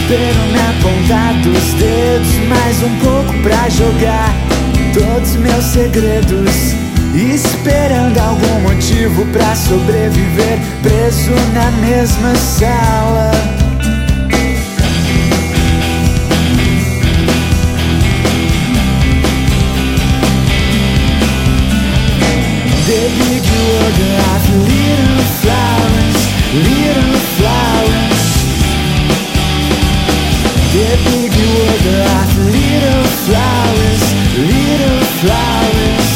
desespero na ponta dos dedos, mais um pouco pra jogar todos meus segredos, esperando algum motivo pra sobreviver, preso na mesma sala. The big world of little flowers, little flowers. The big world of little flowers, little flowers.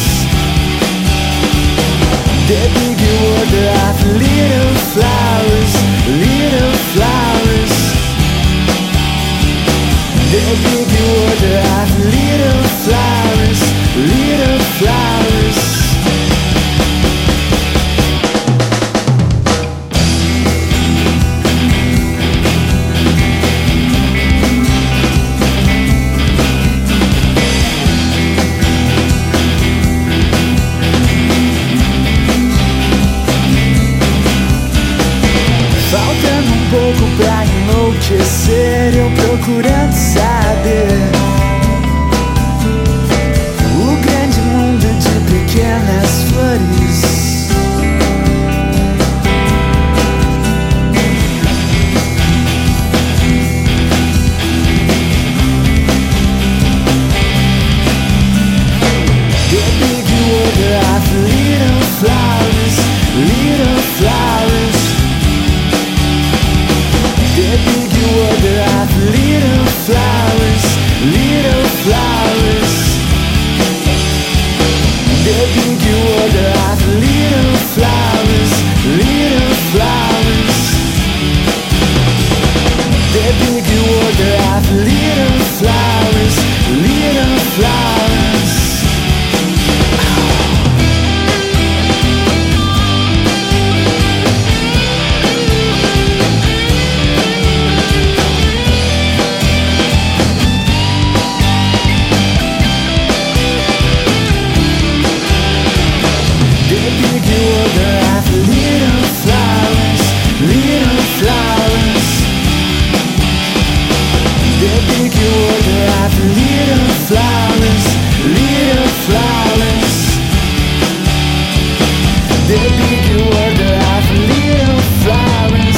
The big world of little flowers, little flowers. The big world of little flowers, little flowers. Faltando um pouco pra enlouquecer, eu procurando saber o grande mundo de pequenas flores. The big world of little flowers, little flowers. The big world of little flowers, little flowers. The big world of little flowers, little flowers. The big world of little flowers, little flowers. The big world of little flowers, little flowers. The big world of little flowers, little flowers. The big world of little flowers.